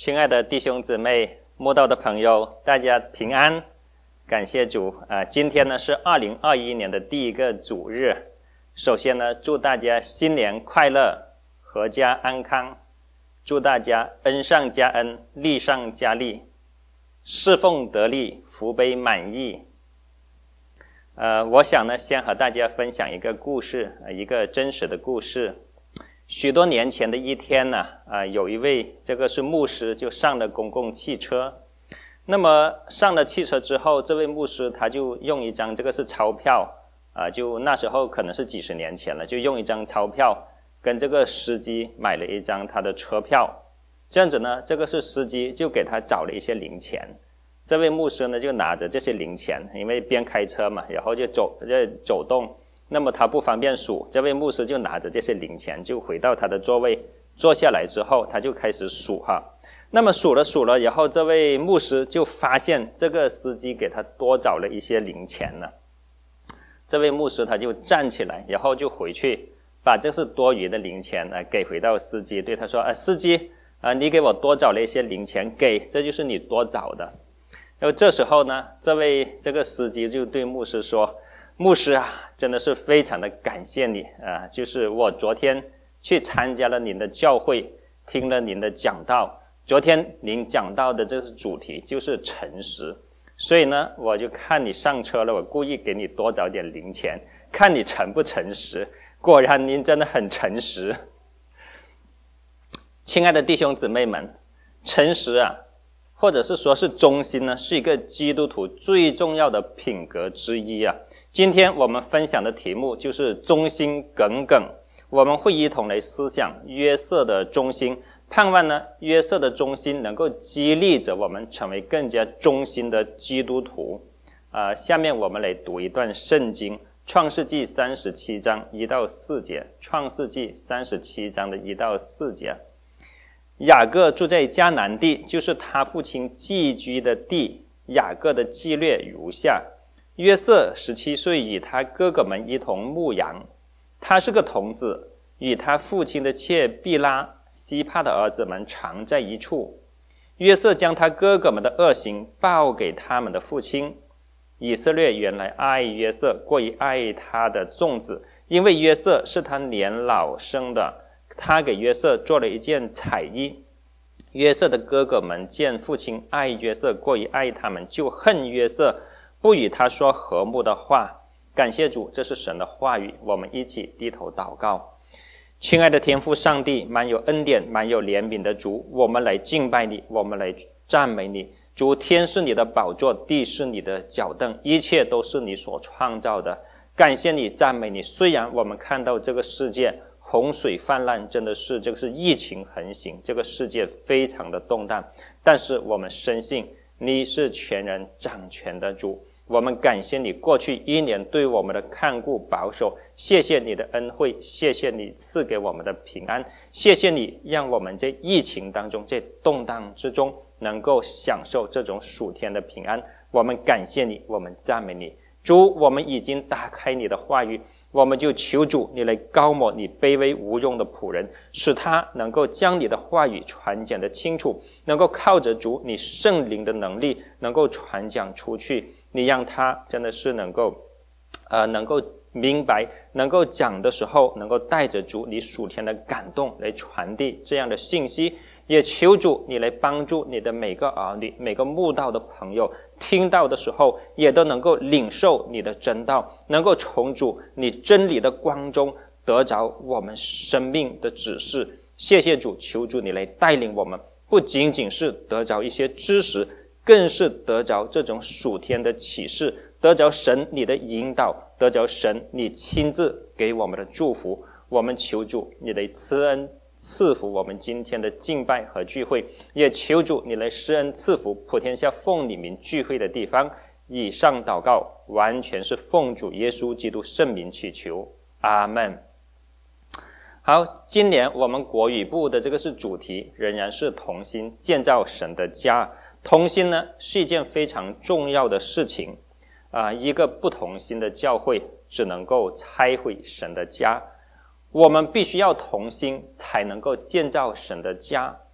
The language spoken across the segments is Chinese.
亲爱的弟兄姊妹、慕道的朋友，大家平安，感谢主今天呢是2021年的第一个主日。首先呢，祝大家新年快乐，阖家安康，祝大家恩上加恩，利上加利，侍奉得力，福杯满溢。我想呢，先和大家分享一个故事，一个真实的故事。许多年前的一天呢，有一位这个是牧师，就上了公共汽车。那么上了汽车之后，这位牧师他就用一张这个是钞票就那时候可能是几十年前了，就用一张钞票跟这个司机买了一张他的车票。这样子呢，这个是司机就给他找了一些零钱。这位牧师呢就拿着这些零钱，因为边开车嘛，然后就走动。那么他不方便数，这位牧师就拿着这些零钱就回到他的座位，坐下来之后他就开始数那么数了，然后这位牧师就发现这个司机给他多找了一些零钱了。这位牧师他就站起来，然后就回去把这是多余的零钱给回到司机，对他说司机你给我多找了一些零钱，这就是你多找的。然后这时候呢，这个司机就对牧师说，牧师真的是非常的感谢你就是我昨天去参加了您的教会，听了您的讲道，昨天您讲到的这是主题就是诚实，所以呢我就看你上车了，我故意给你多找点零钱，看你诚不诚实。果然您真的很诚实。亲爱的弟兄姊妹们，诚实或者是说是忠心呢，是一个基督徒最重要的品格之一今天我们分享的题目就是忠心耿耿，我们会一同来思想约瑟的忠心，盼望呢约瑟的忠心能够激励着我们成为更加忠心的基督徒。下面我们来读一段圣经，创世纪37章1到4节。创世纪37章的1到4节。雅各住在迦南地，就是他父亲寄居的地。雅各的记略如下：约瑟17岁，与他哥哥们一同牧羊。他是个童子，与他父亲的妾毕拉、西帕的儿子们常在一处。约瑟将他哥哥们的恶行报给他们的父亲。以色列原来爱约瑟过于爱他的众子，因为约瑟是他年老生的。他给约瑟做了一件彩衣。约瑟的哥哥们见父亲爱约瑟过于爱他们，就恨约瑟，不与他说和睦的话。感谢主，这是神的话语，我们一起低头祷告。亲爱的天父上帝，满有恩典满有怜悯的主，我们来敬拜你，我们来赞美你。主，天是你的宝座，地是你的脚凳，一切都是你所创造的。感谢你，赞美你。虽然我们看到这个世界洪水泛滥，真的是这个是疫情横行，这个世界非常的动荡，但是我们深信你是全人掌权的主。我们感谢你过去1年对我们的看顾保守，谢谢你的恩惠，谢谢你赐给我们的平安，谢谢你让我们在疫情当中，在动荡之中能够享受这种属天的平安。我们感谢你，我们赞美你。主，我们已经打开你的话语，我们就求主你来膏抹你卑微无用的仆人，使他能够将你的话语传讲得清楚，能够靠着主你圣灵的能力能够传讲出去。你让他真的是能够明白，能够讲的时候能够带着主你属天的感动来传递这样的信息。也求主你来帮助你的每个儿女，每个慕道的朋友听到的时候也都能够领受你的真道，能够从主你真理的光中得着我们生命的指示。谢谢主，求主你来带领我们，不仅仅是得着一些知识，更是得着这种属天的启示，得着神你的引导，得着神你亲自给我们的祝福。我们求主你来赐恩赐福我们今天的敬拜和聚会，也求主你来施恩赐福普天下奉你名聚会的地方。以上祷告完全是奉主耶稣基督圣名祈求，阿们。好，今年我们国语部的这个是主题，仍然是同心建造神的家。同心呢是一件非常重要的事情一个不同心的教会只能够拆毁神的家。我们必须要同心才能够建造神的家，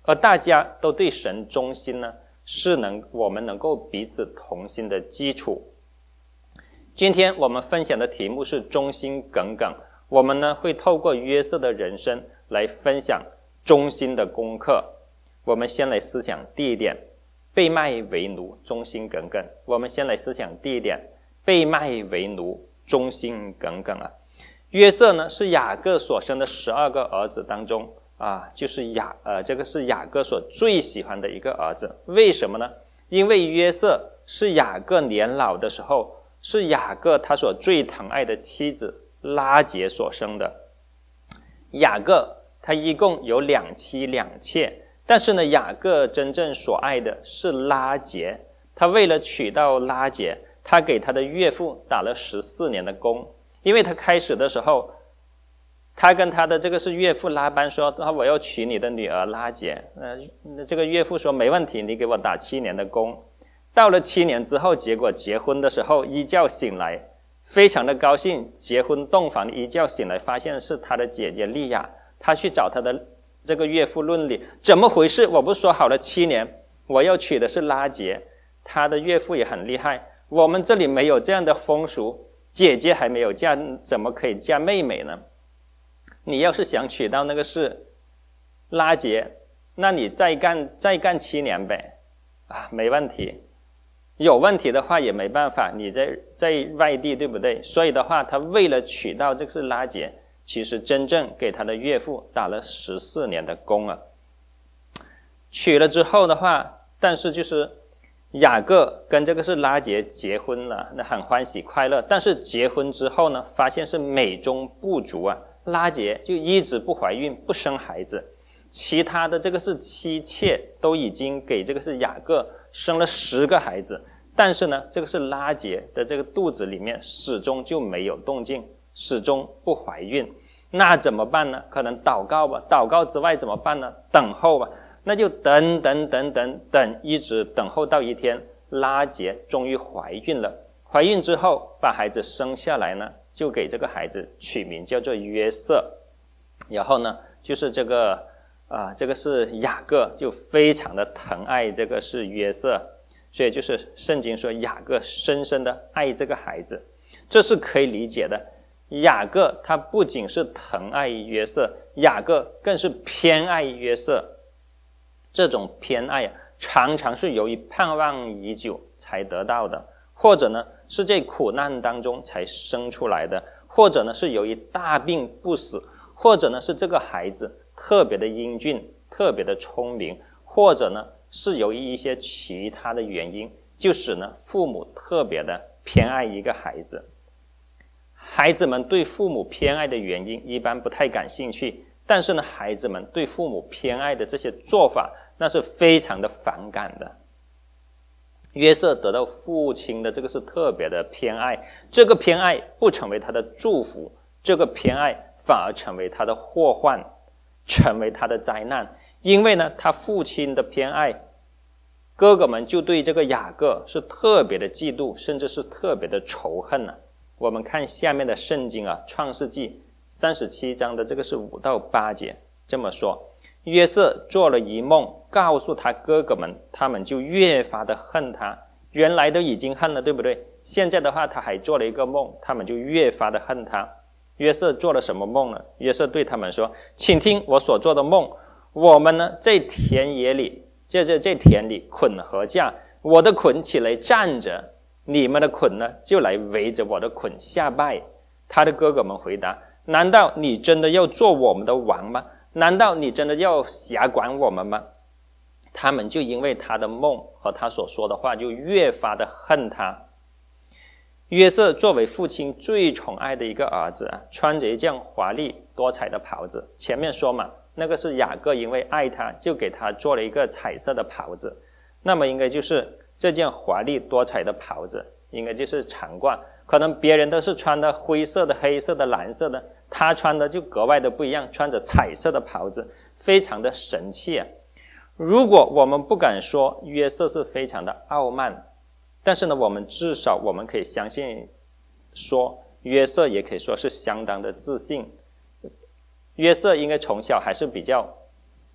而大家都对神忠心呢，是我们能够彼此同心的基础。今天我们分享的题目是忠心耿耿，我们呢会透过约瑟的人生来分享忠心的功课。我们先来思想第一点，被卖为奴，忠心耿耿。我们先来思想第一点，被卖为奴，忠心耿耿啊。约瑟呢是雅各所生的12个儿子当中就是这个是雅各所最喜欢的一个儿子。为什么呢？因为约瑟是雅各年老的时候，是雅各他所最疼爱的妻子拉结所生的。雅各他一共有2妻2妾，但是呢，雅各真正所爱的是拉结。他为了娶到拉结，他给他的岳父打了14年的工。因为他开始的时候，他跟他的这个是岳父拉班说，我要娶你的女儿拉结。这个岳父说没问题，你给我打7年的工。到了7年之后，结果结婚的时候一觉醒来，非常的高兴，结婚洞房一觉醒来，发现是他的姐姐利亚。他去找他的这个岳父论理，怎么回事？我不是说好了7年我要娶的是拉结。他的岳父也很厉害，我们这里没有这样的风俗，姐姐还没有嫁，怎么可以嫁妹妹呢？你要是想娶到那个是拉结，那你再干7年呗。没问题。有问题的话也没办法，你在外地，对不对？所以的话，他为了娶到这个是拉结，其实真正给他的岳父打了14年的工啊。娶了之后的话，但是就是雅各跟这个是拉结结婚了，那很欢喜快乐。但是结婚之后呢，发现是美中不足啊，拉结就一直不怀孕，不生孩子。其他的这个是妻妾都已经给这个是雅各生了10个孩子，但是呢，这个是拉结的这个肚子里面始终就没有动静，始终不怀孕。那怎么办呢？可能祷告吧，祷告之外怎么办呢？等候吧。那就等，一直等候到一天，拉结终于怀孕了。怀孕之后把孩子生下来呢，就给这个孩子取名叫做约瑟。然后呢，就是这个是雅各就非常的疼爱这个是约瑟，所以就是圣经说雅各深深的爱这个孩子，这是可以理解的。雅各他不仅是疼爱约瑟，雅各更是偏爱约瑟。这种偏爱常常是由于盼望已久才得到的，或者呢是在苦难当中才生出来的，或者呢是由于大病不死，或者呢是这个孩子特别的英俊，特别的聪明，或者呢是由于一些其他的原因，就使呢父母特别的偏爱一个孩子。孩子们对父母偏爱的原因一般不太感兴趣，但是呢孩子们对父母偏爱的这些做法那是非常的反感的。约瑟得到父亲的这个是特别的偏爱，这个偏爱不成为他的祝福，这个偏爱反而成为他的祸患，成为他的灾难。因为呢他父亲的偏爱，哥哥们就对这个雅各是特别的嫉妒，甚至是特别的仇恨啊。我们看下面的圣经创世纪37章的这个是5到8节这么说，约瑟做了一梦，告诉他哥哥们，他们就越发的恨他。原来都已经恨了，对不对？现在的话他还做了一个梦，他们就越发的恨他。约瑟做了什么梦呢？约瑟对他们说，请听我所做的梦。我们呢在田野里，在田里捆禾架，我的捆起来站着，你们的捆呢就来围着我的捆下拜。他的哥哥们回答，难道你真的要做我们的王吗？难道你真的要辖管我们吗？他们就因为他的梦和他所说的话就越发的恨他。约瑟作为父亲最宠爱的一个儿子穿着一件华丽多彩的袍子。前面说嘛，那个是雅各因为爱他就给他做了一个彩色的袍子，那么应该就是这件华丽多彩的袍子应该就是长褂，可能别人都是穿的灰色的、黑色的、蓝色的，他穿的就格外的不一样，穿着彩色的袍子，非常的神气如果我们不敢说约瑟是非常的傲慢，但是呢我们至少我们可以相信说约瑟也可以说是相当的自信。约瑟应该从小还是比较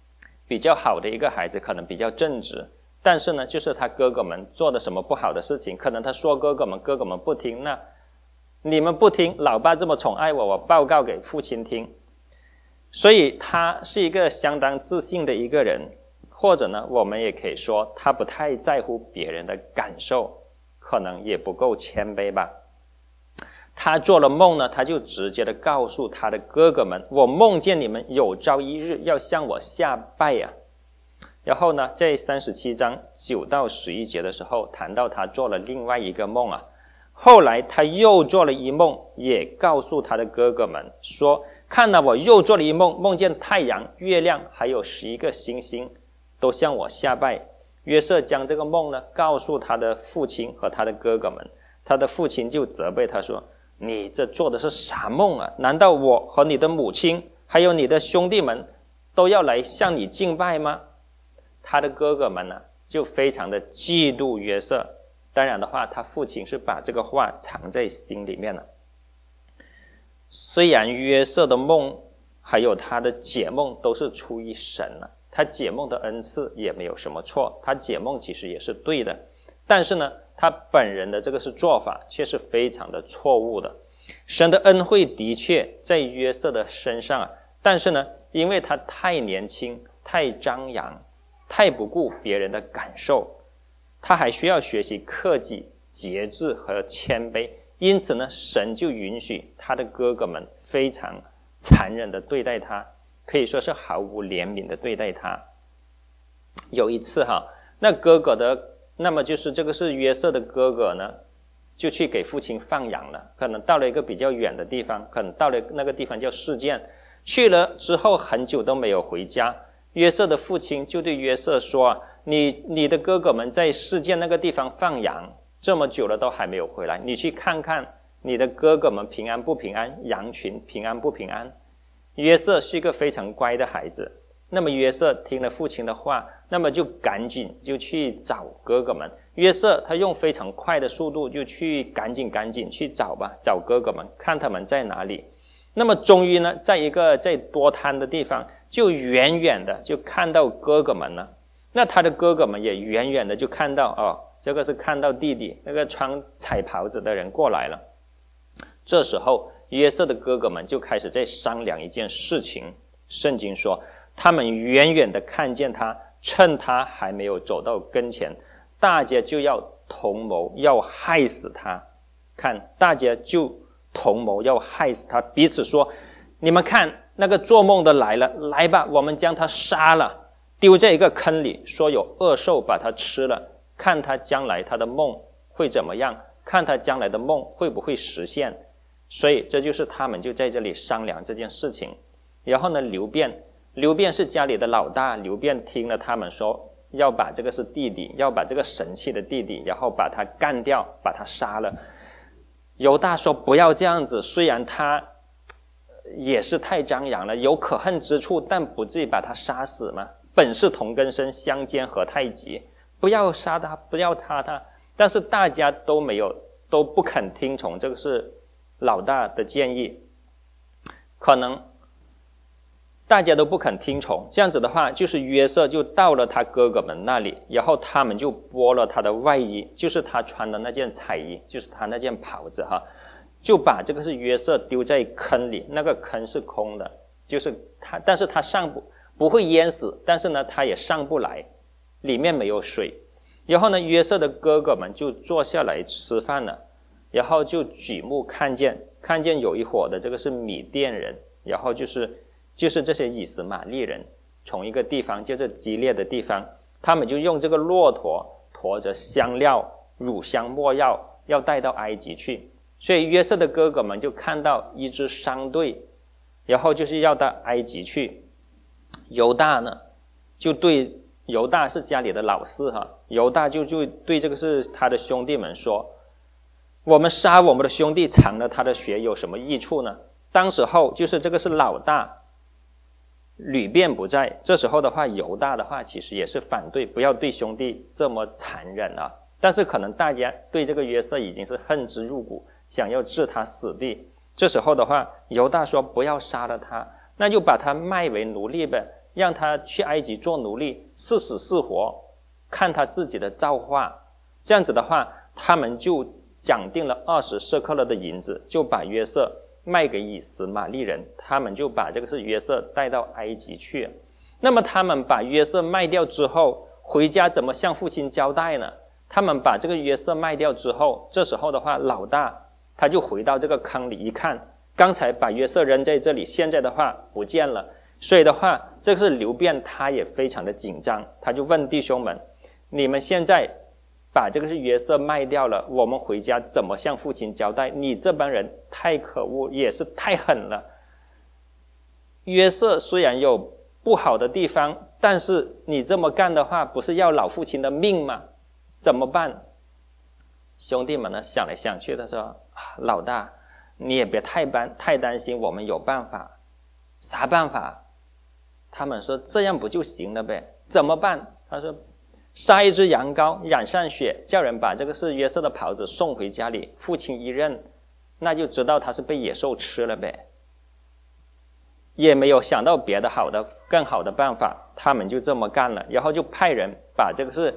比较好的一个孩子，可能比较正直，但是呢，就是他哥哥们做的什么不好的事情，可能他说哥哥们不听，那你们不听，老爸这么宠爱我，我报告给父亲听。所以他是一个相当自信的一个人，或者呢，我们也可以说他不太在乎别人的感受，可能也不够谦卑吧。他做了梦呢，他就直接的告诉他的哥哥们，我梦见你们有朝一日要向我下拜呀。然后呢，在37章9到11节的时候谈到他做了另外一个梦啊，后来他又做了一梦，也告诉他的哥哥们说，看了我又做了一梦，梦见太阳、月亮还有11个星星都向我下拜。约瑟将这个梦呢告诉他的父亲和他的哥哥们，他的父亲就责备他说，你这做的是啥梦啊？难道我和你的母亲还有你的兄弟们都要来向你敬拜吗？他的哥哥们呢就非常的嫉妒约瑟，当然的话他父亲是把这个话藏在心里面了。虽然约瑟的梦还有他的解梦都是出于神了，他解梦的恩赐也没有什么错，他解梦其实也是对的，但是呢他本人的这个是做法却是非常的错误的。神的恩惠的确在约瑟的身上啊，但是呢因为他太年轻，太张扬，太不顾别人的感受，他还需要学习克己、节制和谦卑，因此呢神就允许他的哥哥们非常残忍的对待他，可以说是毫无怜悯的对待他。有一次那哥哥的，那么就是这个是约瑟的哥哥呢，就去给父亲放羊了，可能到了一个比较远的地方，可能到了那个地方叫示剑，去了之后很久都没有回家。约瑟的父亲就对约瑟说，你的哥哥们在示剑那个地方放羊，这么久了都还没有回来，你去看看你的哥哥们平安不平安，羊群平安不平安。约瑟是一个非常乖的孩子，那么约瑟听了父亲的话，那么就赶紧就去找哥哥们。约瑟他用非常快的速度就去赶紧去找哥哥们，看他们在哪里。那么终于呢，在一个在多滩的地方，就远远的就看到哥哥们了。那他的哥哥们也远远的就看到这个是看到弟弟那个穿彩袍子的人过来了。这时候约瑟的哥哥们就开始在商量一件事情。圣经说，他们远远的看见他，趁他还没有走到跟前，大家就要同谋要害死他。看，大家就同谋要害死他，彼此说，你们看那个做梦的来了，来吧，我们将他杀了，丢在一个坑里，说有恶兽把他吃了，看他将来他的梦会怎么样，看他将来的梦会不会实现。所以这就是他们就在这里商量这件事情。然后呢，刘辩是家里的老大，刘辩听了他们说要把这个是弟弟，要把这个神气的弟弟，然后把他干掉，把他杀了。犹大说不要这样子，虽然他也是太张扬了，有可恨之处，但不至于把他杀死嘛。本是同根生，相煎何太急，不要杀他，不要杀他。但是大家都不肯听从这个是老大的建议，可能大家都不肯听从。这样子的话，就是约瑟就到了他哥哥们那里，然后他们就剥了他的外衣，就是他穿的那件彩衣，就是他那件袍子就把这个是约瑟丢在坑里，那个坑是空的，就是他，但是他不会淹死，但是呢他也上不来，里面没有水。然后呢，约瑟的哥哥们就坐下来吃饭了，然后就举目看见有一伙的这个是米甸人，然后就是这些以实玛利人从一个地方叫做基列的地方，他们就用这个骆驼驮着香料、乳香、没药，要带到埃及去。所以约瑟的哥哥们就看到一支商队，然后就是要到埃及去。犹大呢，就对犹大是家里的老四犹大就对这个是他的兄弟们说，我们杀我们的兄弟，尝了他的血有什么益处呢？当时候就是这个是老大吕辩不在，这时候的话犹大的话其实也是反对，不要对兄弟这么残忍但是可能大家对这个约瑟已经是恨之入骨，想要置他死地。这时候的话犹大说不要杀了他，那就把他卖为奴隶呗， 让他去埃及做奴隶，是死是活，看他自己的造化。这样子的话，他们就讲定了20舍客勒的银子，就把约瑟卖给以实玛利人，他们就把这个是约瑟带到埃及去。那么他们把约瑟卖掉之后，回家怎么向父亲交代呢？他们把这个约瑟卖掉之后，这时候的话，老大他就回到这个坑里一看，刚才把约瑟扔在这里，现在的话不见了。所以的话，这个是流便他也非常的紧张，他就问弟兄们，你们现在把这个是约瑟卖掉了，我们回家怎么向父亲交代？你这帮人太可恶，也是太狠了。约瑟虽然有不好的地方，但是你这么干的话，不是要老父亲的命吗？怎么办？兄弟们呢想来想去的说，老大你也别太担心，我们有办法。啥办法？他们说这样不就行了呗？怎么办？他说杀一只羊羔，染上血，叫人把这个是约瑟的袍子送回家里，父亲一认，那就知道他是被野兽吃了呗。也没有想到别的更好的办法，他们就这么干了，然后就派人把这个是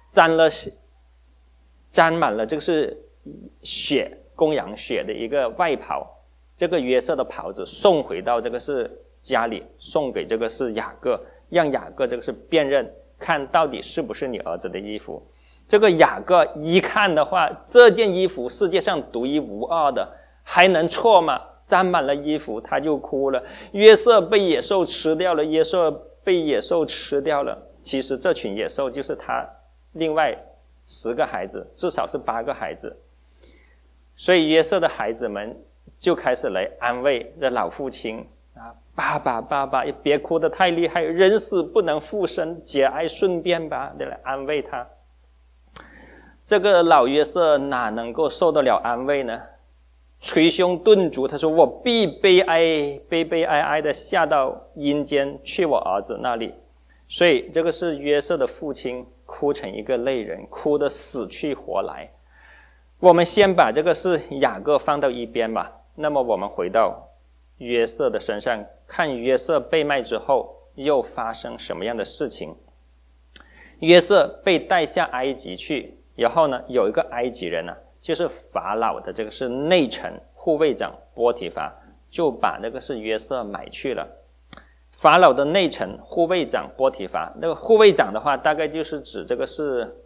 沾满了这个是血，公羊血的一个外袍，这个约瑟的袍子送回到这个是家里，送给这个是雅各，让雅各这个是辨认，看到底是不是你儿子的衣服。这个雅各一看的话，这件衣服世界上独一无二的，还能错吗？沾满了衣服，他就哭了。约瑟被野兽吃掉了，约瑟被野兽吃掉了。其实这群野兽就是他另外10个孩子，至少是8个孩子。所以约瑟的孩子们就开始来安慰这老父亲啊，爸爸，别哭得太厉害，人死不能复生，节哀顺变吧，来安慰他。这个老约瑟哪能够受得了安慰呢？捶胸顿足，他说我必悲哀的下到阴间去我儿子那里。所以这个是约瑟的父亲哭成一个泪人，哭得死去活来。我们先把这个是雅各放到一边吧。那么我们回到约瑟的身上，看约瑟被卖之后又发生什么样的事情。约瑟被带下埃及去，然后呢，有一个埃及人呢，就是法老的这个是内臣护卫长波提乏，就把那个是约瑟买去了。法老的内臣护卫长波提乏，那个护卫长的话，大概就是指这个是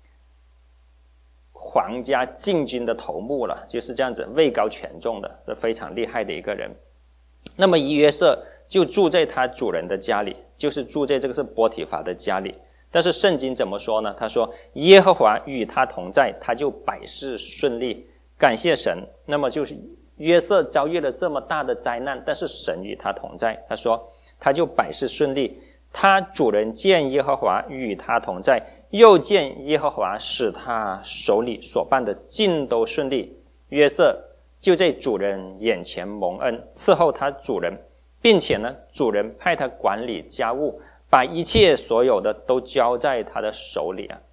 皇家禁军的头目了，就是这样子，位高权重的，是非常厉害的一个人。那么约瑟就住在他主人的家里，就是住在这个是波提乏的家里。但是圣经怎么说呢？他说耶和华与他同在，他就百事顺利，感谢神。那么就是约瑟遭遇了这么大的灾难，但是神与他同在，他说他就百事顺利。他主人见耶和华与他同在，又见耶和华使他手里所办的尽都顺利，约瑟就在主人眼前蒙恩，伺候他主人，并且呢，主人派他管理家务，把一切所有的都交在他的手里啊。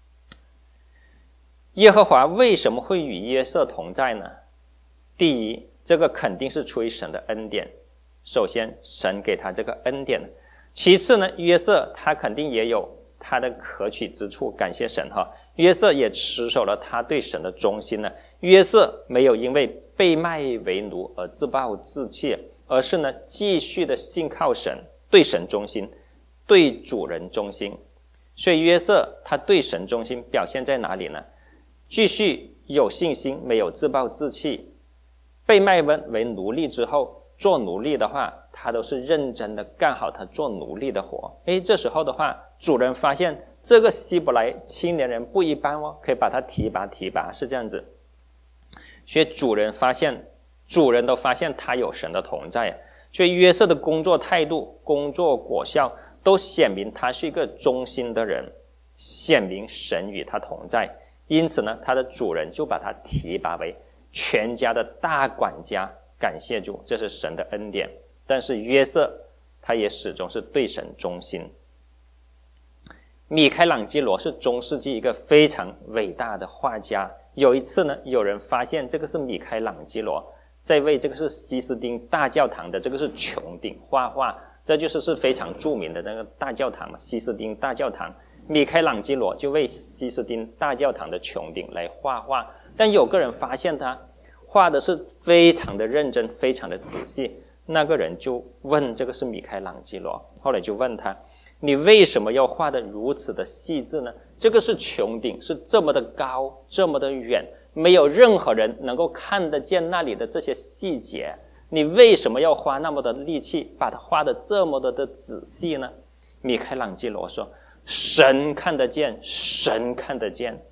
耶和华为什么会与约瑟同在呢？第一，这个肯定是出于神的恩典。首先，神给他这个恩典。其次呢，约瑟他肯定也有他的可取之处，感谢神哈。约瑟也持守了他对神的忠心呢。约瑟没有因为被卖为奴而自暴自弃，而是呢继续的信靠神，对神忠心，对主人忠心。所以约瑟他对神忠心表现在哪里呢？继续有信心，没有自暴自弃。被卖为奴隶之后，做奴隶的话，他都是认真的干好他做奴隶的活。这时候的话，主人发现这个希伯来青年人不一般哦，可以把他提拔，是这样子。所以主人都发现他有神的同在，所以约瑟的工作态度、工作果效都显明他是一个忠心的人，显明神与他同在。因此呢，他的主人就把他提拔为全家的大管家。感谢主，这是神的恩典。但是约瑟他也始终是对神忠心。米开朗基罗是中世纪一个非常伟大的画家。有一次呢，有人发现这个是米开朗基罗在为这个是西斯丁大教堂的这个是穹顶画画， 这就是非常著名的那个大教堂嘛，西斯丁大教堂。米开朗基罗就为西斯丁大教堂的穹顶来画画，但有个人发现他画的是非常的认真，非常的仔细。那个人就问，这个是米开朗基罗，后来就问他，你为什么要画得如此的细致呢？这个是穹顶，是这么的高，这么的远，没有任何人能够看得见那里的这些细节，你为什么要花那么的力气把它画得这么的仔细呢？米开朗基罗说，神看得见，神看得见。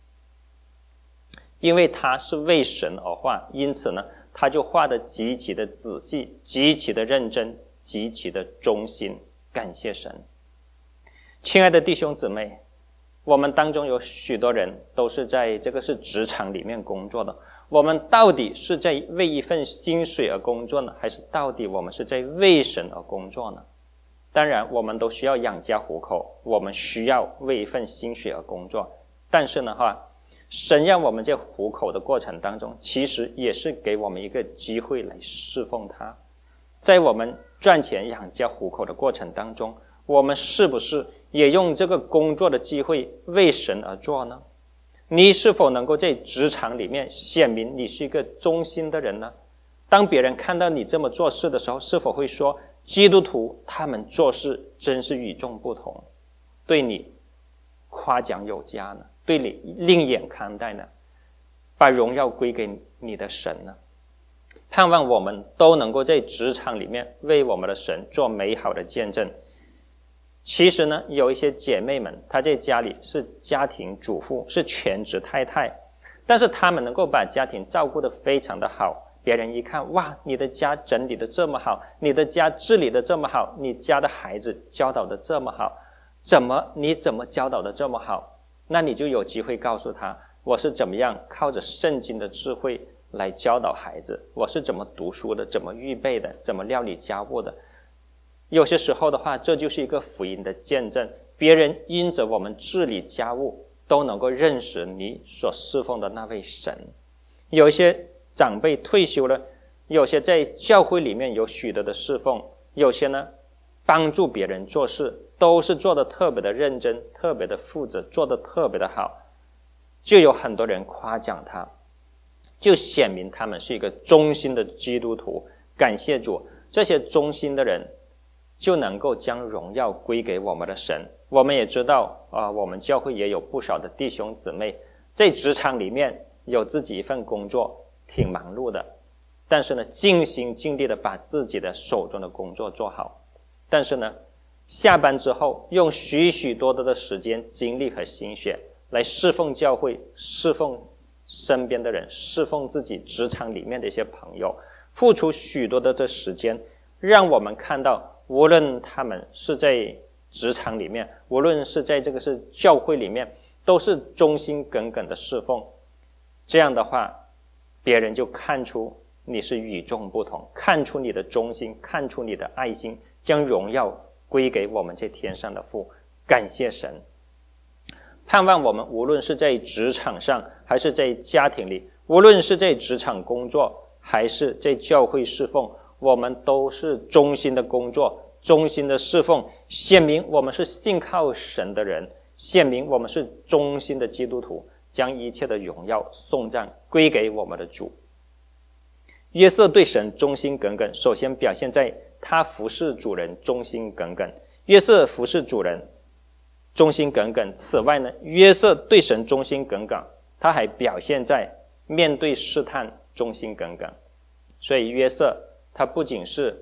因为他是为神而画，因此呢，他就画得极其的仔细，极其的认真，极其的忠心。感谢神。亲爱的弟兄姊妹，我们当中有许多人都是在这个是职场里面工作的，我们到底是在为一份薪水而工作呢，还是到底我们是在为神而工作呢？当然我们都需要养家糊口，我们需要为一份薪水而工作，但是呢神让我们在糊口的过程当中，其实也是给我们一个机会来侍奉他。在我们赚钱养家糊口的过程当中，我们是不是也用这个工作的机会为神而做呢？你是否能够在职场里面显明你是一个忠心的人呢？当别人看到你这么做事的时候，是否会说，基督徒他们做事真是与众不同，对你夸奖有加呢？对你另眼看待呢？把荣耀归给你的神呢？盼望我们都能够在职场里面为我们的神做美好的见证。其实呢，有一些姐妹们，她在家里是家庭主妇，是全职太太，但是她们能够把家庭照顾得非常的好，别人一看，哇，你的家整理得这么好，你的家治理得这么好，你家的孩子教导得这么好，你怎么教导得这么好？那你就有机会告诉他，我是怎么样靠着圣经的智慧来教导孩子，我是怎么读书的，怎么预备的，怎么料理家务的。有些时候的话，这就是一个福音的见证，别人因着我们治理家务都能够认识你所侍奉的那位神。有一些长辈退休了，有些在教会里面有许多的侍奉，有些呢帮助别人做事，都是做得特别的认真，特别的负责，做得特别的好，就有很多人夸奖他，就显明他们是一个忠心的基督徒。感谢主，这些忠心的人就能够将荣耀归给我们的神。我们也知道我们教会也有不少的弟兄姊妹在职场里面有自己一份工作，挺忙碌的，但是呢尽心尽力的把自己的手中的工作做好，但是呢下班之后用许许多多的时间精力和心血来侍奉教会，侍奉身边的人，侍奉自己职场里面的一些朋友，付出许多的这时间，让我们看到无论他们是在职场里面，无论是在这个是教会里面，都是忠心耿耿的侍奉。这样的话，别人就看出你是与众不同，看出你的忠心，看出你的爱心，将荣耀归给我们在天上的父。感谢神。盼望我们无论是在职场上还是在家庭里，无论是在职场工作还是在教会侍奉，我们都是忠心的工作，忠心的侍奉，显明我们是信靠神的人，显明我们是忠心的基督徒，将一切的荣耀颂赞归给我们的主。约瑟对神忠心耿耿，首先表现在他服侍主人忠心耿耿。约瑟服侍主人忠心耿耿，此外呢，约瑟对神忠心耿耿，他还表现在面对试探忠心耿耿。所以约瑟他不仅是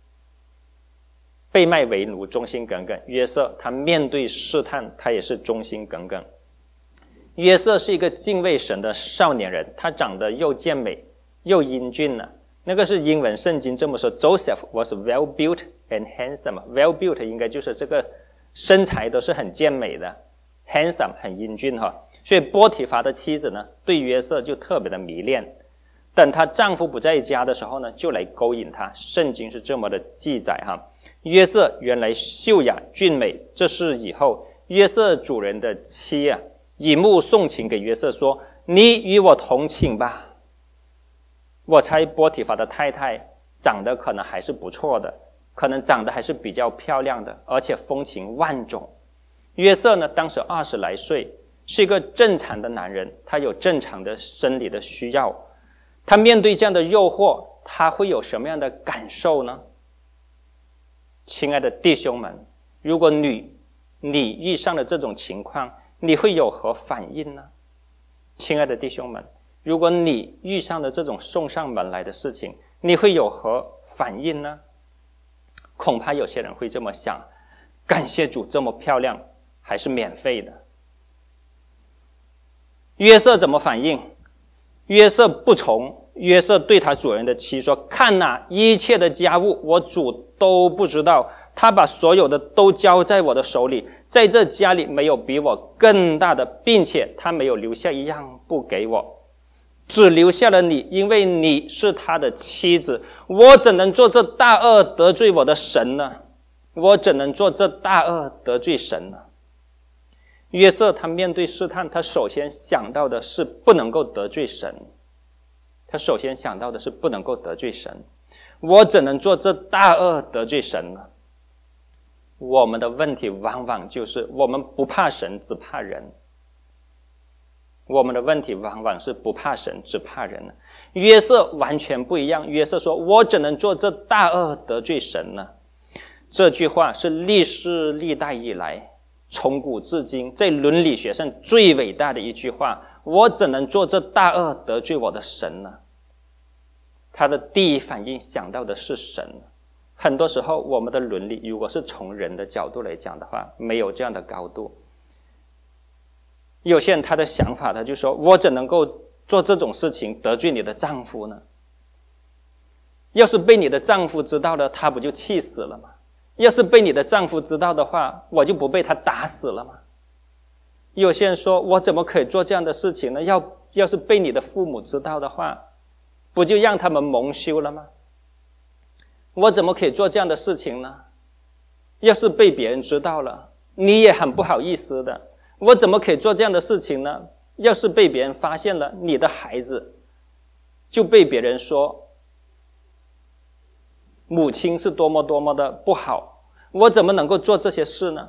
被卖为奴忠心耿耿，约瑟他面对试探他也是忠心耿耿。约瑟是一个敬畏神的少年人，他长得又健美又英俊呢。那个是英文圣经这么说， Joseph was well built and handsome。 well built 应该就是这个身材都是很健美的， handsome 很英俊哈。所以波提乏的妻子呢对约瑟就特别的迷恋，等她丈夫不在家的时候呢，就来勾引她。圣经是这么的记载哈。约瑟原来秀雅俊美，这是以后约瑟主人的妻以目送情给约瑟说，你与我同寝吧。我猜波提乏的太太长得可能还是不错的， 可能长得还是比较漂亮的，而且风情万种。约瑟呢，当时20来岁，是一个正常的男人，他有正常的生理的需要。他面对这样的诱惑，他会有什么样的感受呢？亲爱的弟兄们，如果你遇上了这种情况，你会有何反应呢？亲爱的弟兄们，如果你遇上了这种送上门来的事情，你会有何反应呢？恐怕有些人会这么想，感谢主，这么漂亮还是免费的。约瑟怎么反应？约瑟不从，约瑟对他主人的妻说，看哪，一切的家务我主都不知道，他把所有的都交在我的手里，在这家里没有比我更大的，并且他没有留下一样不给我，只留下了你，因为你是他的妻子。我怎能做这大恶得罪我的神呢？我怎能做这大恶得罪神呢？约瑟他面对试探，他首先想到的是不能够得罪神。他首先想到的是不能够得罪神。我怎能做这大恶得罪神呢？我们的问题往往就是我们不怕神，只怕人。我们的问题往往是不怕神，只怕人。约瑟完全不一样。约瑟说，我怎能做这大恶得罪神呢？这句话是历世历代以来，从古至今，在伦理学上最伟大的一句话。我怎能做这大恶得罪我的神呢？他的第一反应想到的是神。很多时候我们的伦理如果是从人的角度来讲的话，没有这样的高度。有些人他的想法，他就说，我怎能够做这种事情得罪你的丈夫呢？要是被你的丈夫知道了，他不就气死了吗？要是被你的丈夫知道的话，我就不被他打死了吗？有些人说，我怎么可以做这样的事情呢？要是被你的父母知道的话，不就让他们蒙羞了吗？我怎么可以做这样的事情呢？要是被别人知道了，你也很不好意思的。我怎么可以做这样的事情呢？要是被别人发现了，你的孩子就被别人说母亲是多么多么的不好，我怎么能够做这些事呢？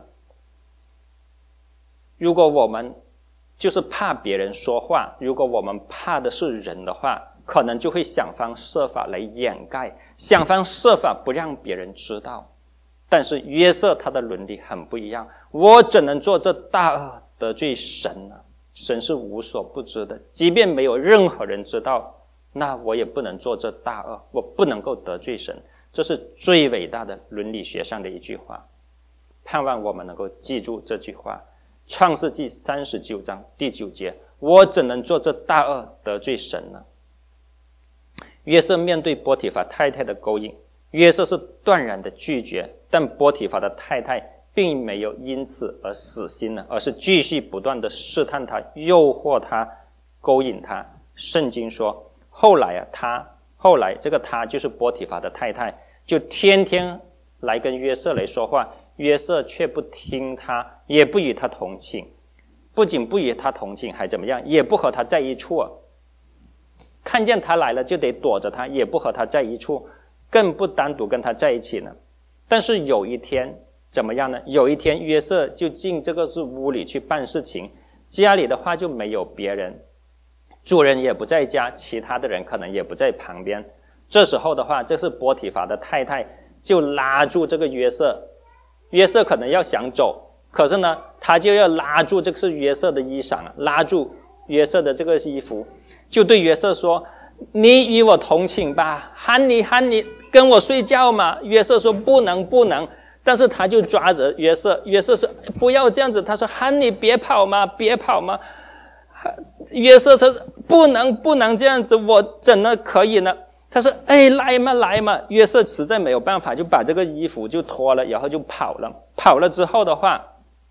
如果我们就是怕别人说话，如果我们怕的是人的话，可能就会想方设法来掩盖，想方设法不让别人知道。但是约瑟他的伦理很不一样，我怎能做这大恶得罪神呢？神是无所不知的，即便没有任何人知道，那我也不能做这大恶，我不能够得罪神。这是最伟大的伦理学上的一句话，盼望我们能够记住这句话。创世纪39章第9节，我怎能做这大恶得罪神呢？约瑟面对波提乏太太的勾引，约瑟是断然的拒绝，但波提乏的太太并没有因此而死心了，而是继续不断的试探他，诱惑他，勾引他。圣经说，后来这个他就是波提乏的太太，就天天来跟约瑟来说话，约瑟却不听他，也不与他同寝，不仅不与他同寝，还怎么样？也不和他在一处。看见他来了就得躲着他，也不和他在一处，更不单独跟他在一起呢。但是有一天怎么样呢？有一天约瑟就进这个屋里去办事情，家里的话就没有别人，主人也不在家，其他的人可能也不在旁边。这时候的话，这是波提乏的太太就拉住这个约瑟，约瑟可能要想走，可是呢他就要拉住这个是约瑟的衣裳，拉住约瑟的这个衣服，就对约瑟说，你与我同寝吧，喊你跟我睡觉嘛。约瑟说不能，但是他就抓着约瑟，约瑟说不要这样子，他说喊你别跑嘛。约瑟说不能这样子，我怎么可以呢？他说来嘛。约瑟实在没有办法，就把这个衣服就脱了，然后就跑了之后的话，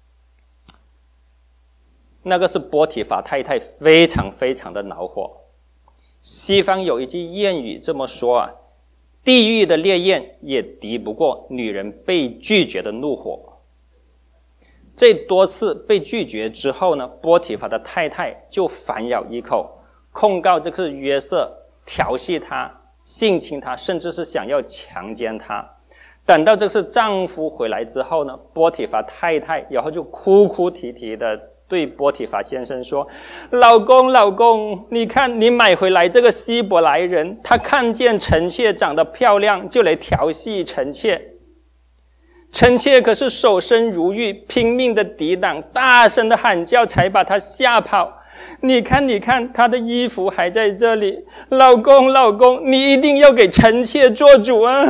那个是波提乏太太非常非常的恼火。西方有一句谚语这么说啊，地狱的烈焰也敌不过女人被拒绝的怒火。这多次被拒绝之后呢，波提乏的太太就反咬一口，控告这个约瑟调戏他，性侵他，甚至是想要强奸他。 等到这是丈夫回来之后呢，波提乏太太然后就哭哭啼啼的对波提乏先生说，老公老公，你看你买回来这个希伯来人，他看见臣妾长得漂亮就来调戏臣妾，臣妾可是守身如玉，拼命的抵挡，大声的喊叫才把他吓跑，你看你看，他的衣服还在这里，老公老公，你一定要给臣妾做主啊。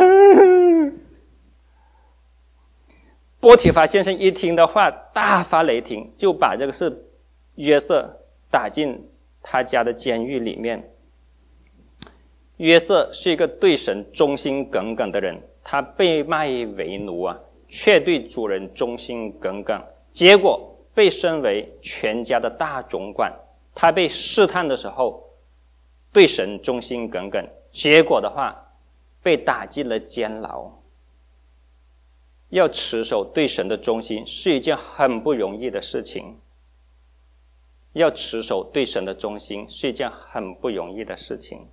波提乏先生一听的话大发雷霆，就把这个是约瑟打进他家的监狱里面。约瑟是一个对神忠心耿耿的人，他被卖为奴啊，却对主人忠心耿耿，结果被升为全家的大总管。他被试探的时候对神忠心耿耿，结果的话被打进了监牢。要持守对神的忠心是一件很不容易的事情，要持守对神的忠心是一件很不容易的事情。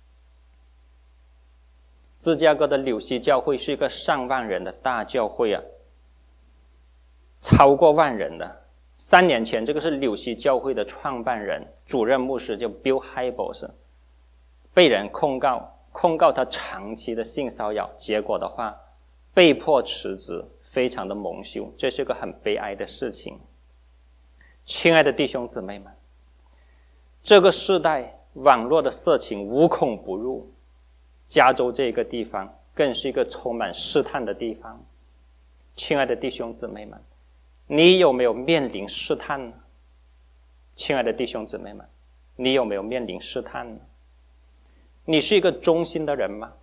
芝加哥的纽西教会是一个上万人的大教会啊，超过万人的。3年前，这个是纽西教会的创办人、主任牧师叫 Bill Hybels， 被人控告他长期的性骚扰，结果的话被迫辞职，非常的蒙羞，这是个很悲哀的事情。亲爱的弟兄姊妹们，这个世代网络的色情无孔不入，加州这个地方更是一个充满试探的地方。亲爱的弟兄姊妹们，你有没有面临试探呢？亲爱的弟兄姊妹们，你有没有面临试探呢？你是一个忠心的人吗？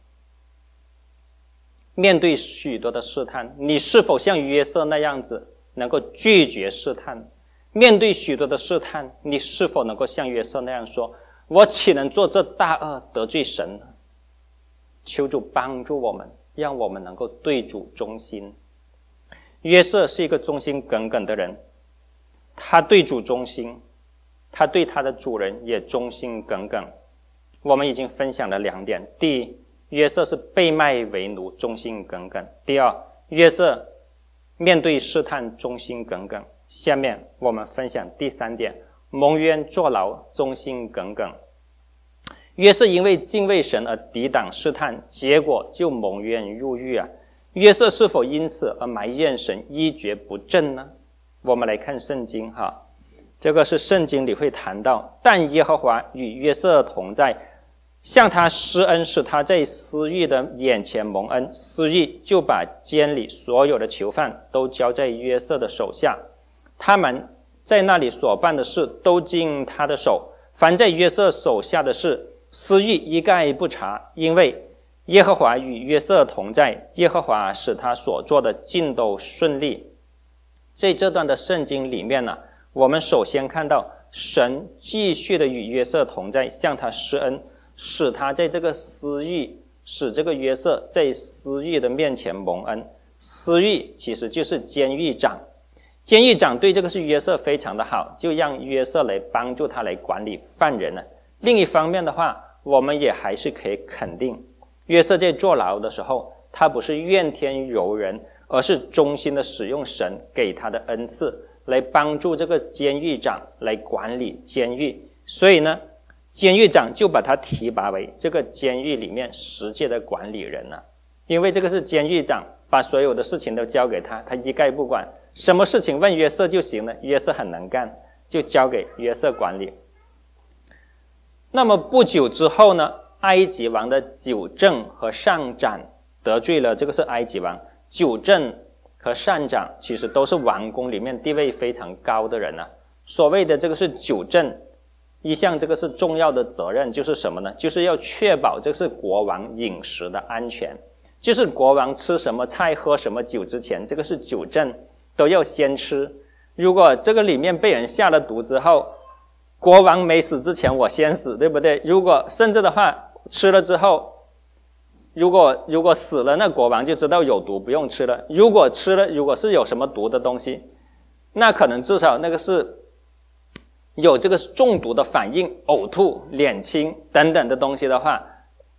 面对许多的试探，你是否像约瑟那样子能够拒绝试探？面对许多的试探，你是否能够像约瑟那样说，我岂能做这大恶得罪神呢？求主帮助我们，让我们能够对主忠心。约瑟是一个忠心耿耿的人，他对主忠心，他对他的主人也忠心耿耿。我们已经分享了2点，第一，约瑟是被卖为奴，忠心耿耿。第二，约瑟面对试探忠心耿耿。下面我们分享第3点，蒙冤坐牢，忠心耿耿。约瑟因为敬畏神而抵挡试探，结果就蒙冤入狱啊。约瑟是否因此而埋怨神一蹶不振呢？我们来看圣经哈，这个是圣经里会谈到，但耶和华与约瑟同在，向他施恩，使他在司狱的眼前蒙恩。司狱就把监里所有的囚犯都交在约瑟的手下，他们在那里所办的事都经他的手，凡在约瑟手下的事，司狱一概不查，因为耶和华与约瑟同在，耶和华使他所做的尽都顺利。在这段的圣经里面呢，我们首先看到神继续的与约瑟同在，向他施恩，使他在这个司狱，使这个约瑟在司狱的面前蒙恩。司狱其实就是监狱长，监狱长对这个是约瑟非常的好，就让约瑟来帮助他来管理犯人了。另一方面的话，我们也还是可以肯定，约瑟在坐牢的时候，他不是怨天尤人，而是忠心的使用神给他的恩赐，来帮助这个监狱长来管理监狱。所以呢，监狱长就把他提拔为这个监狱里面实际的管理人了。因为这个是监狱长，把所有的事情都交给他，他一概不管，什么事情问约瑟就行了，约瑟很能干，就交给约瑟管理。那么不久之后呢，埃及王的久正和善长得罪了这个是埃及王。久正和善长其实都是王宫里面地位非常高的人啊。所谓的这个是久正，一项这个是重要的责任就是什么呢？就是要确保这个是国王饮食的安全，就是国王吃什么菜喝什么酒之前，这个是久正都要先吃。如果这个里面被人下了毒之后，国王没死之前我先死，对不对？如果甚至的话吃了之后，如果死了，那国王就知道有毒，不用吃了。如果吃了，如果是有什么毒的东西，那可能至少那个是有这个中毒的反应，呕吐、脸青等等的东西的话，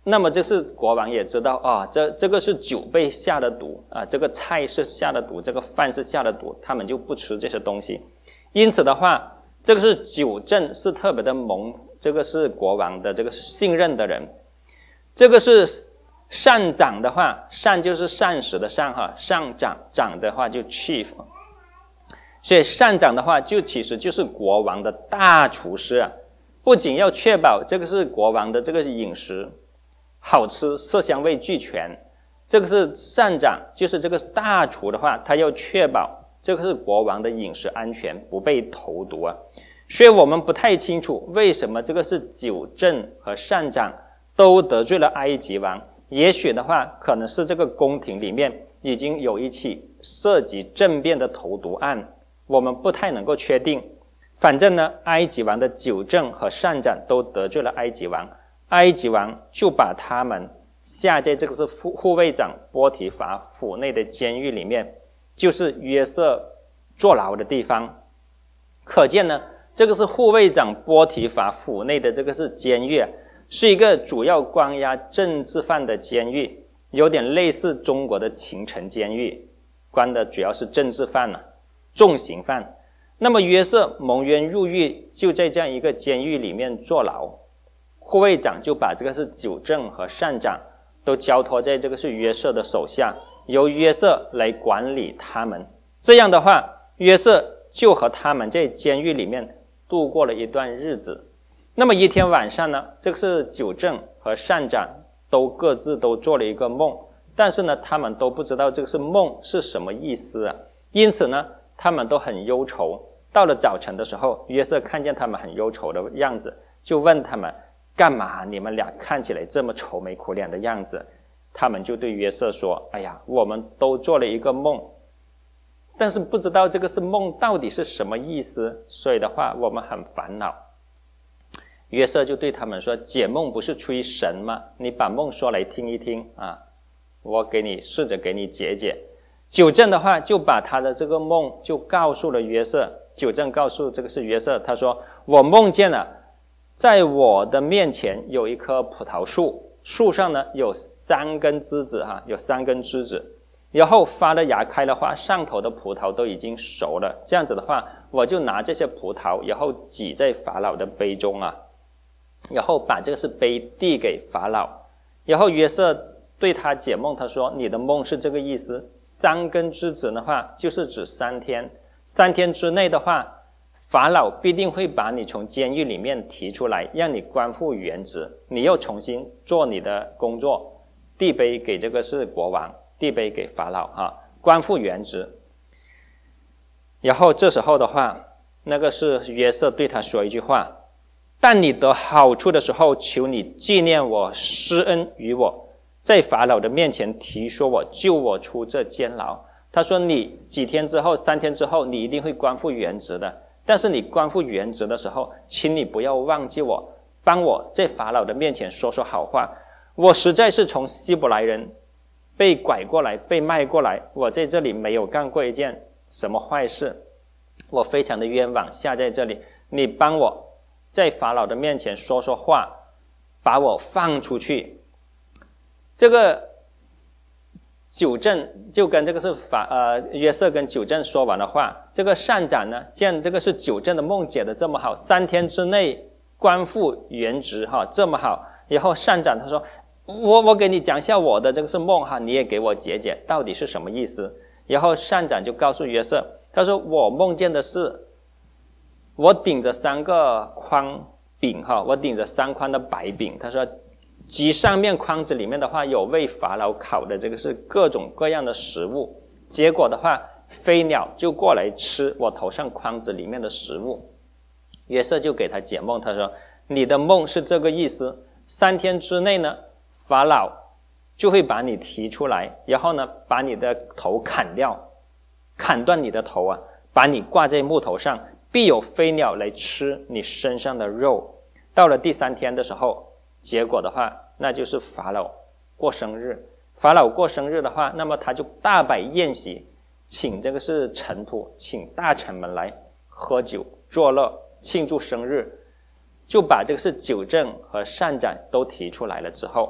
那么这是国王也知道啊，这个是酒被下的毒啊，这个菜是下的毒，这个饭是下的毒，他们就不吃这些东西。因此的话，这个是酒政是特别的蒙，这个是国王的这个信任的人。这个是善长的话，善就是膳食的善哈，上长长的话就 chief， 所以善长的话就其实就是国王的大厨师啊，不仅要确保这个是国王的这个饮食好吃，色香味俱全，这个是善长，就是这个大厨的话，他要确保这个是国王的饮食安全，不被投毒啊。所以我们不太清楚为什么这个是酒政和善长都得罪了埃及王，也许的话可能是这个宫廷里面已经有一起涉及政变的投毒案，我们不太能够确定。反正呢，埃及王的酒政和善长都得罪了埃及王，埃及王就把他们下在这个是护卫长波提乏府内的监狱里面，就是约瑟坐牢的地方。可见呢，这个是护卫长波提乏府内的这个是监狱，是一个主要关押政治犯的监狱，有点类似中国的秦城监狱，关的主要是政治犯重刑犯。那么约瑟蒙冤入狱，就在这样一个监狱里面坐牢，护卫长就把这个是酒政和善长都交托在这个是约瑟的手下，由约瑟来管理他们。这样的话，约瑟就和他们在监狱里面度过了一段日子。那么一天晚上呢，这个是酒政和善长都各自都做了一个梦，但是呢，他们都不知道这个是梦是什么意思啊。因此呢，他们都很忧愁。到了早晨的时候，约瑟看见他们很忧愁的样子，就问他们，干嘛你们俩看起来这么愁眉苦脸的样子？他们就对约瑟说，哎呀，我们都做了一个梦，但是不知道这个是梦到底是什么意思，所以的话我们很烦恼。约瑟就对他们说，解梦不是出于神吗？你把梦说来听一听啊，我试着给你解解。酒政的话就把他的这个梦就告诉了约瑟。酒政告诉这个是约瑟，他说，我梦见了在我的面前有一棵葡萄树，树上呢有3根枝子有3根枝子，然后发了芽开的话，上头的葡萄都已经熟了。这样子的话，我就拿这些葡萄，然后挤在法老的杯中然后把这个是杯递给法老。然后约瑟对他解梦，他说，你的梦是这个意思，3根枝子的话就是指3天，3天之内的话，法老必定会把你从监狱里面提出来，让你官复原职，你又重新做你的工作，递杯给这个是国王，递杯给法老官复原职。然后这时候的话，那个是约瑟对他说一句话，但你得好处的时候，求你纪念我，施恩于我，在法老的面前提说我，救我出这监牢。他说，你几天之后，3天之后，你一定会官复原职的，但是你官复原职的时候，请你不要忘记我，帮我在法老的面前说说好话。我实在是从希伯来人被拐过来，被卖过来，我在这里没有干过一件什么坏事，我非常的冤枉下在这里，你帮我在法老的面前说说话，把我放出去。这个酒政就跟这个是约瑟跟酒政说完的话，这个善长呢，见这个是酒政的梦解得这么好，3天之内官复原职这么好，然后善长他说，我给你讲一下我的这个是梦你也给我解解到底是什么意思。然后善长就告诉约瑟，他说，我梦见的是我顶着3个筐饼我顶着3筐的白饼，他说及上面筐子里面的话有为法老烤的这个是各种各样的食物，结果的话飞鸟就过来吃我头上筐子里面的食物。约瑟就给他解梦，他说，你的梦是这个意思，3天之内呢，法老就会把你提出来，然后呢把你的头砍掉，砍断你的头把你挂在木头上，必有飞鸟来吃你身上的肉。到了第3天的时候，结果的话那就是法老过生日。法老过生日的话，那么他就大摆宴席，请这个是臣仆，请大臣们来喝酒作乐庆祝生日，就把这个是酒政和善长都提出来了之后，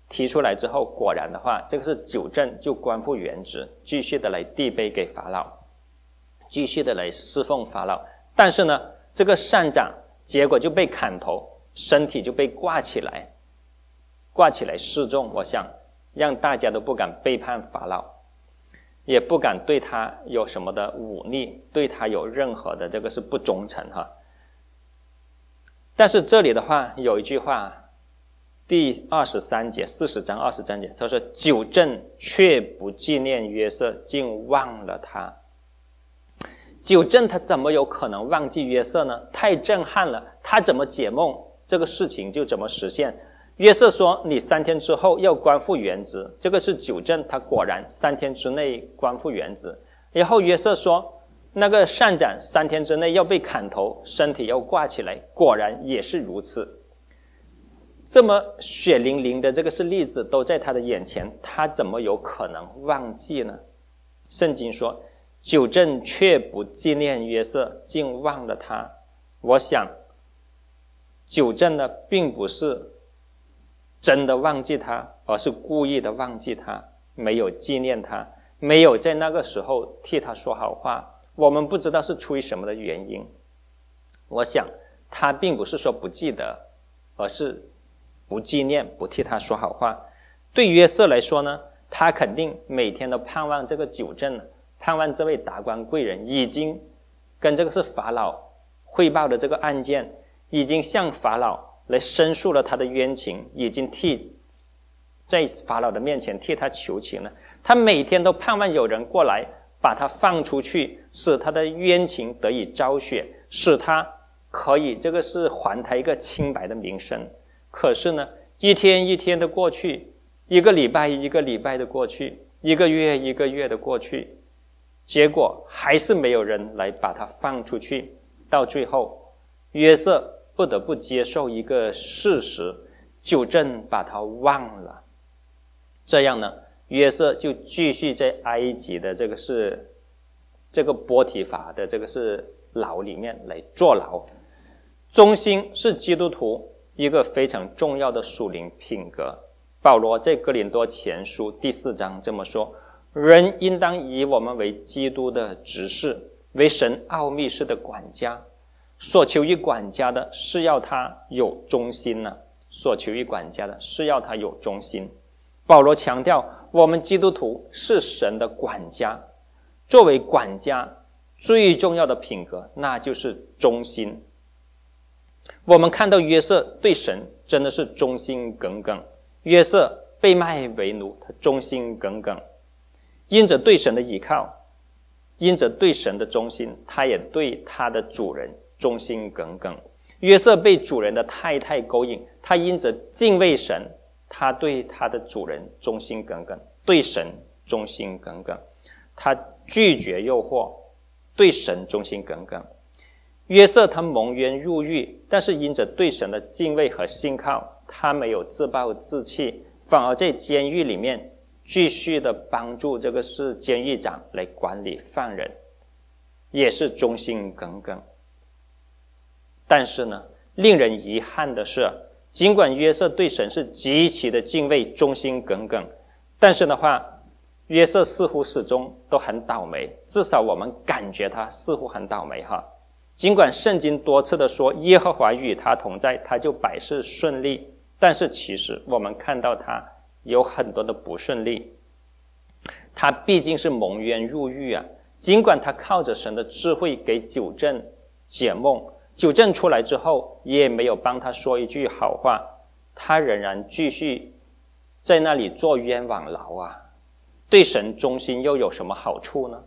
提出来之后，果然的话，这个是九正就官复原职，继续的来递杯给法老，继续的来侍奉法老。但是呢，这个善长结果就被砍头，身体就被挂起来示众。我想让大家都不敢背叛法老，也不敢对他有什么的忤逆，对他有任何的这个是不忠诚哈。但是这里的话有一句话，第23节40章23节，他说九正却不纪念约瑟，竟忘了他。九正他怎么有可能忘记约瑟呢？太震撼了，他怎么解梦，这个事情就怎么实现。约瑟说你3天之后要官复原职，这个是九正，他果然3天之内官复原职。然后约瑟说那个善长3天之内要被砍头，身体要挂起来，果然也是如此。这么血淋淋的这个是例子都在他的眼前，他怎么有可能忘记呢？圣经说九正却不纪念约瑟，竟忘了他。我想九正呢并不是真的忘记他，而是故意的忘记他，没有纪念他，没有在那个时候替他说好话。我们不知道是出于什么的原因，我想他并不是说不记得，而是不纪念，不替他说好话。对约瑟来说呢，他肯定每天都盼望这个九正，盼望这位达官贵人已经跟这个是法老汇报的这个案件，已经向法老来申诉了他的冤情，已经在法老的面前替他求情了。他每天都盼望有人过来把他放出去，使他的冤情得以昭雪，使他可以这个是还他一个清白的名声。可是呢，一天一天的过去，一个礼拜一个礼拜的过去，一个月一个月的过去，结果还是没有人来把他放出去。到最后，约瑟不得不接受一个事实，九正把他忘了。这样呢，约瑟就继续在埃及的这个波提乏的这个是牢里面来坐牢。忠心是基督徒一个非常重要的属灵品格。保罗在哥林多前书第4章这么说，人应当以我们为基督的执事，为神奥秘事的管家。所求于管家的是要他有忠心呢，所求于管家的是要他有忠心。保罗强调我们基督徒是神的管家，作为管家最重要的品格那就是忠心。我们看到约瑟对神真的是忠心耿耿，约瑟被卖为奴，他忠心耿耿，因着对神的依靠，因着对神的忠心，他也对他的主人忠心耿耿。约瑟被主人的太太勾引，他因着敬畏神，他对他的主人忠心耿耿，对神忠心耿耿，他拒绝诱惑，对神忠心耿耿。约瑟他蒙冤入狱，但是因着对神的敬畏和信靠，他没有自暴自弃，反而在监狱里面继续的帮助这个是监狱长来管理犯人，也是忠心耿耿。但是呢，令人遗憾的是，尽管约瑟对神是极其的敬畏，忠心耿耿，但是的话，约瑟似乎始终都很倒霉，至少我们感觉他似乎很倒霉哈。尽管圣经多次的说耶和华与他同在，他就百事顺利，但是其实我们看到他有很多的不顺利。他毕竟是蒙冤入狱啊，尽管他靠着神的智慧给九正解梦，九正出来之后也没有帮他说一句好话，他仍然继续在那里做冤枉牢啊。对神忠心又有什么好处呢？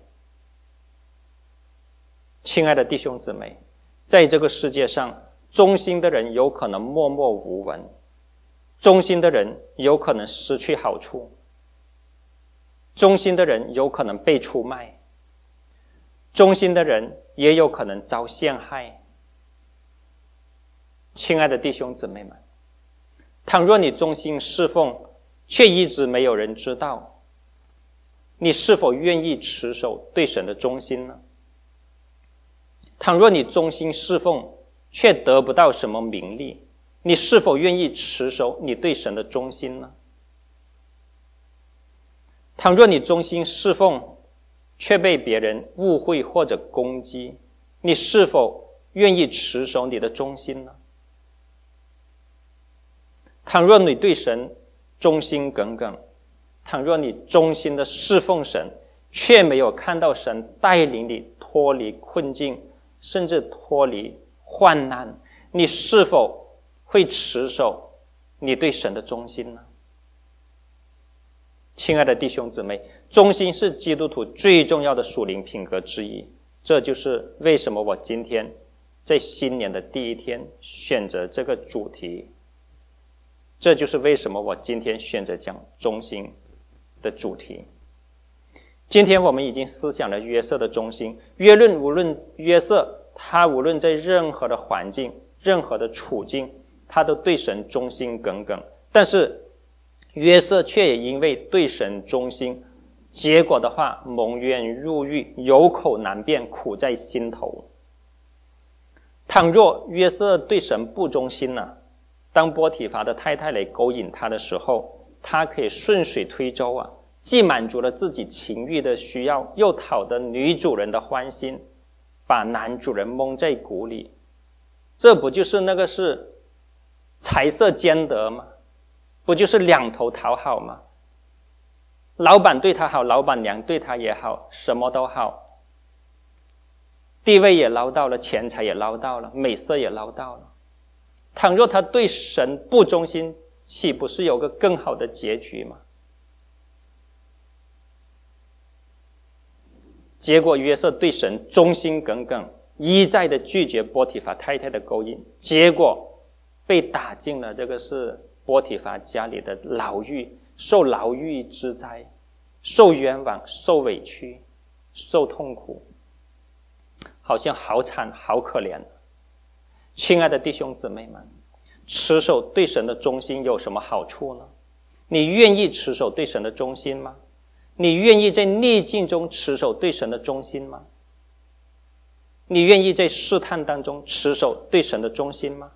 亲爱的弟兄姊妹，在这个世界上，忠心的人有可能默默无闻，忠心的人有可能失去好处，忠心的人有可能被出卖，忠心的人也有可能遭陷害。亲爱的弟兄姊妹们，倘若你忠心侍奉，却一直没有人知道，你是否愿意持守对神的忠心呢？倘若你忠心侍奉，却得不到什么名利，你是否愿意持守你对神的忠心呢？ 倘若你忠心侍奉，却被别人误会或者攻击，你是否愿意持守你的忠心呢？倘若你对神忠心耿耿，倘若你忠心的侍奉神，却没有看到神带领你脱离困境，甚至脱离患难，你是否会持守你对神的忠心呢？亲爱的弟兄姊妹，忠心是基督徒最重要的属灵品格之一。这就是为什么我今天在新年的第一天选择这个主题，这就是为什么我今天选择讲忠心的主题。今天我们已经思想了约瑟的忠心，无论约瑟他无论在任何的环境任何的处境，他都对神忠心耿耿。但是约瑟却也因为对神忠心，结果的话蒙冤入狱，有口难辩，苦在心头。倘若约瑟对神不忠心呢，当波提乏的太太来勾引他的时候，他可以顺水推舟啊，既满足了自己情欲的需要，又讨得女主人的欢心，把男主人蒙在鼓里。这不就是是财色兼得吗？不就是两头讨好吗？老板对他好，老板娘对他也好，什么都好，地位也捞到了，钱财也捞到了，美色也捞到了。倘若他对神不忠心，岂不是有个更好的结局吗？结果约瑟对神忠心耿耿，一再的拒绝波提乏太太的勾引，结果被打进了是波提乏家里的牢狱，受牢狱之灾，受冤枉，受委屈，受痛苦，好像好惨好可怜。亲爱的弟兄姊妹们，持守对神的忠心有什么好处呢？你愿意持守对神的忠心吗？你愿意在逆境中持守对神的忠心吗？你愿意在试探当中持守对神的忠心吗？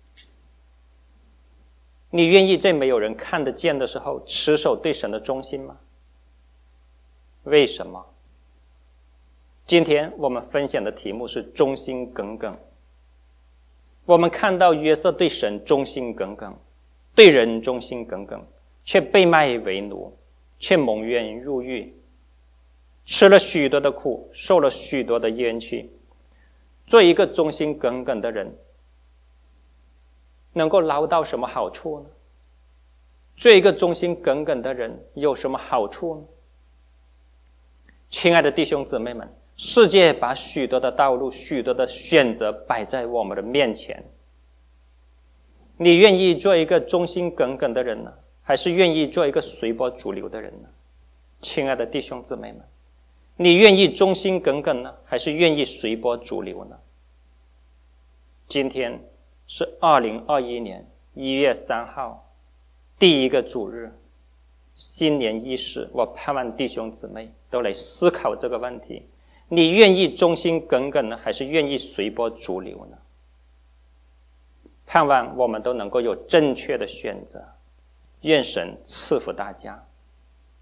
你愿意在没有人看得见的时候持守对神的忠心吗？为什么？今天我们分享的题目是忠心耿耿。我们看到约瑟对神忠心耿耿，对人忠心耿耿，却被卖为奴，却蒙冤入狱，吃了许多的苦，受了许多的冤屈。做一个忠心耿耿的人，能够捞到什么好处呢？做一个忠心耿耿的人有什么好处呢？亲爱的弟兄姊妹们，世界把许多的道路，许多的选择摆在我们的面前。你愿意做一个忠心耿耿的人呢，还是愿意做一个随波逐流的人呢？亲爱的弟兄姊妹们，你愿意忠心耿耿呢，还是愿意随波逐流呢？今天是2021年1月3号，第一个主日，新年伊始，我盼望弟兄姊妹都来思考这个问题。你愿意忠心耿耿呢，还是愿意随波逐流呢？盼望我们都能够有正确的选择。愿神赐福大家。